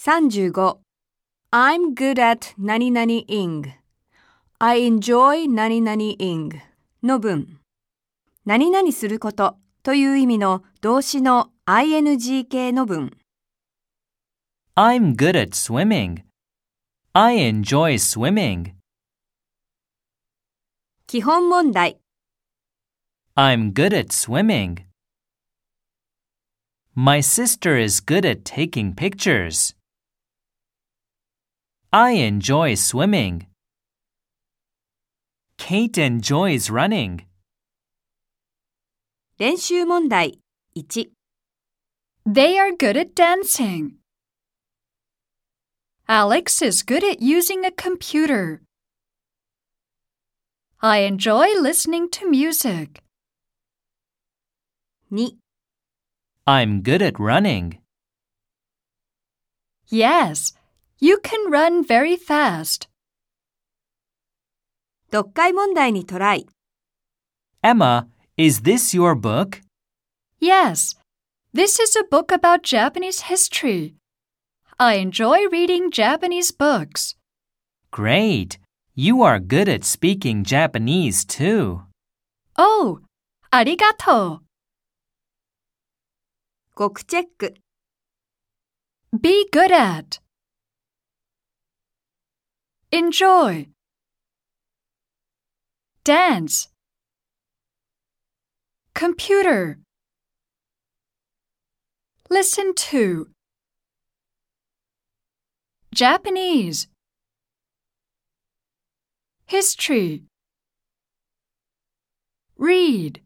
35. I'm good at 何々 ing. I enjoy 何々 ing の文。何々することという意味の動詞の ing 形の文。 I'm good at swimming. I enjoy swimming. 基本問題。 I'm good at swimming. My sister is good at taking pictures. I enjoy swimming. Kate enjoys running. 練習問題。1、 They are good at dancing. Alex is good at using a computer. I enjoy listening to music. 2、 I'm good at running. Yes, you can run very fast. 読解問題にトライ。 Emma, is this your book? Yes, this is a book about Japanese history. I enjoy reading Japanese books. Great. You are good at speaking Japanese too. Oh, ありがとう。 語句チェック。 Be good at. Enjoy. Dance. Computer. Listen to. Japanese. History. Read.